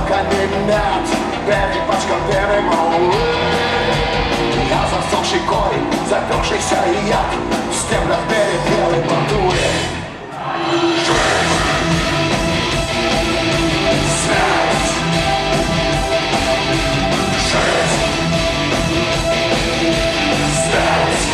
каменят, перепачкан белым малым. Я засохший корень, запершийся яд, в стеблях перепелой патрули. Смерть! Жизнь! Смерть!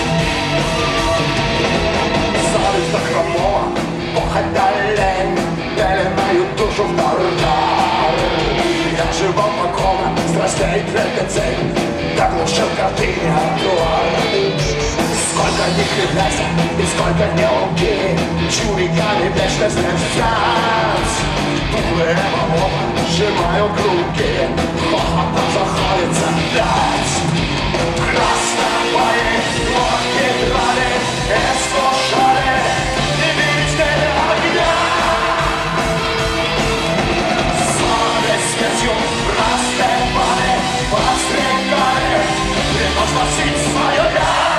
Зависть до хромого, похоть до лень, пеленаю душу в тартар. Я живу покорно, страстей только цель, как глушил картины тротуара. Сколько не кривляйся и сколько не лги, чуриками вечность лежать. Тухлые болота сжимают руки, хохота заходится дать. Красновые лодки драли, искушали, не видели огня. Совесть смертью раздевали, подстрекали, превозносить свое я.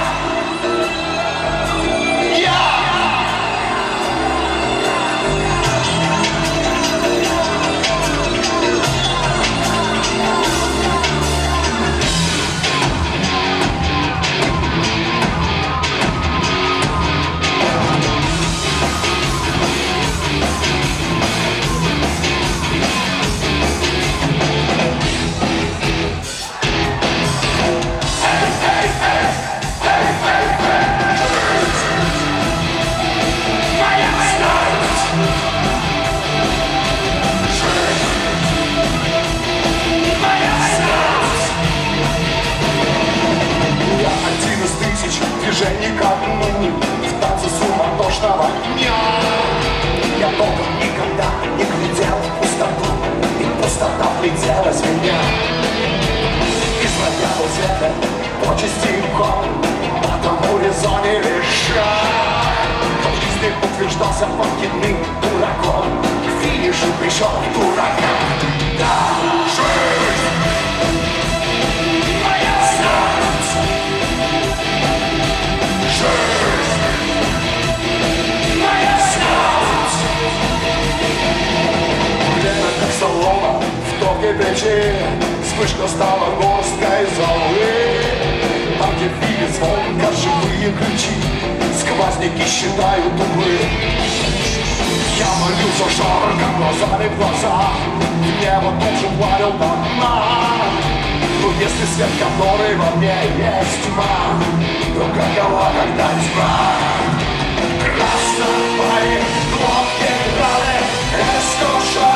Движений ко дну, в танце суматошного дня. Я толком никогда не глядел в пустоту, и пустота вгляделась в меня. Излагал цвета почести кон, на тому резоне решать. Кто в жизни утверждался покидным дураком, к финишу пришел дураком. Да, жизнь! Время как солома в топке печи, вспышка стала горсткой золы. Там, где били звонко живые ключи, сквозники считают углы. Я молился жарко, глазами в глаза, в небо тут же плавил до дна. Но если свет, который во мне есть тьма, то какова тогда тьма? Красновые лодки драли, искушали.